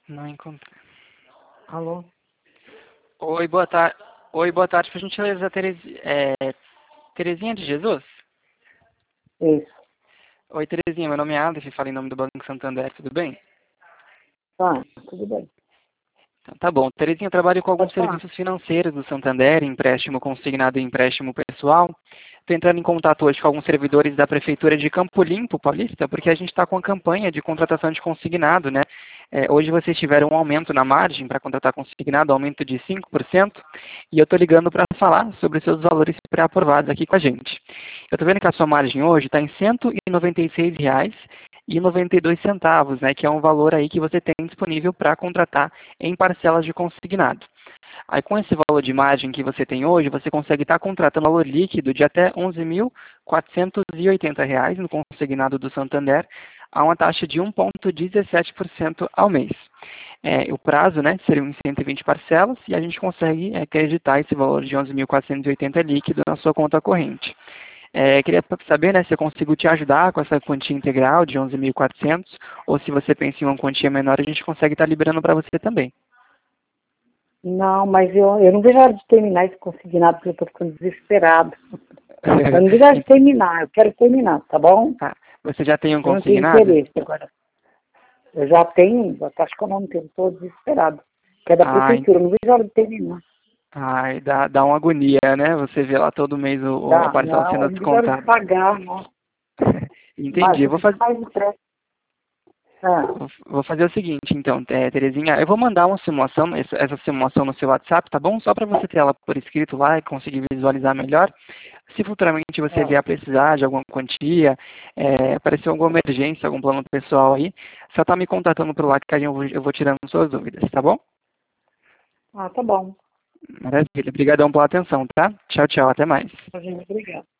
Não encontrei. Alô? Oi, boa tarde. Oi, boa tarde. Por gentileza, Terezinha de Jesus? Isso. Oi, Terezinha. Meu nome é Aleph, falo em nome do Banco Santander. Tudo bem? Tá, tudo bem. Então, tá bom. Terezinha, eu trabalho com alguns Pode falar. serviços financeiros do Santander, empréstimo consignado e empréstimo pessoal. Estou entrando em contato hoje com alguns servidores da Prefeitura de Campo Limpo, Paulista, porque a gente está com a campanha de contratação de consignado, né? Hoje vocês tiveram um aumento na margem para contratar consignado, aumento de 5%, e eu estou ligando para falar sobre os seus valores pré-aprovados aqui com a gente. Eu estou vendo que a sua margem hoje está em R$ 196,92, né? Que é um valor aí que você tem disponível para contratar em parcelas de consignado. Aí com esse valor de margem que você tem hoje, você consegue estar contratando um valor líquido de até R$ 11.480 no consignado do Santander, a uma taxa de 1,17% ao mês. O prazo, né, seriam em 120 parcelas e a gente consegue acreditar esse valor de 11.480 líquido na sua conta corrente. Queria saber, né, se eu consigo te ajudar com essa quantia integral de 11.400 ou se você pensa em uma quantia menor, a gente consegue estar liberando para você também. Não, mas eu não vejo a hora de terminar esse consignado, porque eu tô ficando desesperado. Eu não vejo a hora de terminar, eu quero terminar, tá bom? Ah, você já tem um Eu não tenho consignado? interesse agora. Eu já tenho, acho que eu não tenho, estou desesperado. Que é da Ai, prefeitura, eu não vejo a hora de terminar. ai, dá uma agonia, né? Você vê lá todo mês a Dá, parcela não, sendo eu não vejo a hora de descontada. pagar, não. Entendi. Mas Eu se vou ficar fazer, mais depressa. Ah, vou fazer o seguinte, então, Terezinha, eu vou mandar uma simulação, essa simulação no seu WhatsApp, tá bom? Só para você ter ela por escrito lá e conseguir visualizar melhor. Se futuramente você ah, vier a precisar de alguma quantia, aparecer alguma emergência, algum plano pessoal aí, só tá me contatando por lá que eu vou tirando suas dúvidas, tá bom? tá bom. Maravilha. Obrigadão pela atenção, tá? Tchau, tchau. Até mais. Obrigada.